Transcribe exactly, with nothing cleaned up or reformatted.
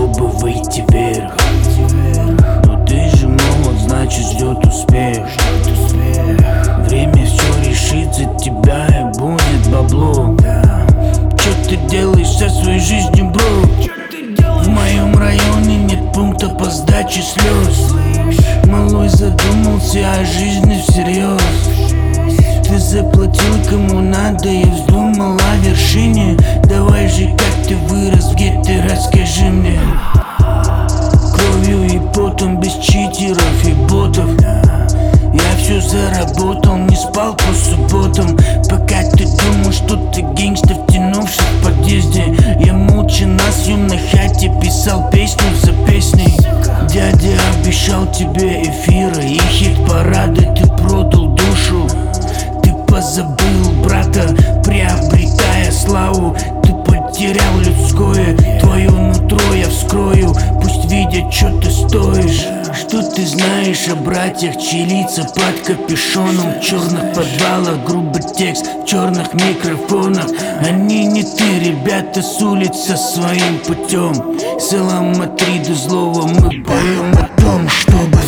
чтобы выйти вверх. Но ты же молод, значит ждет успех. Время все решит за тебя и будет бабло. Чё ты делаешь со своей жизнью, бро? В моем районе нет пункта по сдаче слез. Малой задумался о жизни всерьез. Ты заплатил кому надо и вздумал о вершине. Давай же, как ты вырос в гетто, расскажи мне. Кровью и потом, без читеров и ботов. Я все заработал, не спал по субботам. Пока ты думал, что ты гангстер, втянувшись в подъезде, я молча на съемной хате писал песню за песней. Дядя обещал тебе эфира и хит-парады, ты продал душу. Ты позабыл брата, приобретая славу. Ты потерял людское, твое нутро я вскрою. Пусть видят, что ты стоишь. Что ты знаешь о братьях, чьи лица под капюшоном? В черных подвалах грубый текст, в черных микрофонах. Они не ты, ребята с улицы своим путем. Салам Матриду злого мы поем о том, чтобы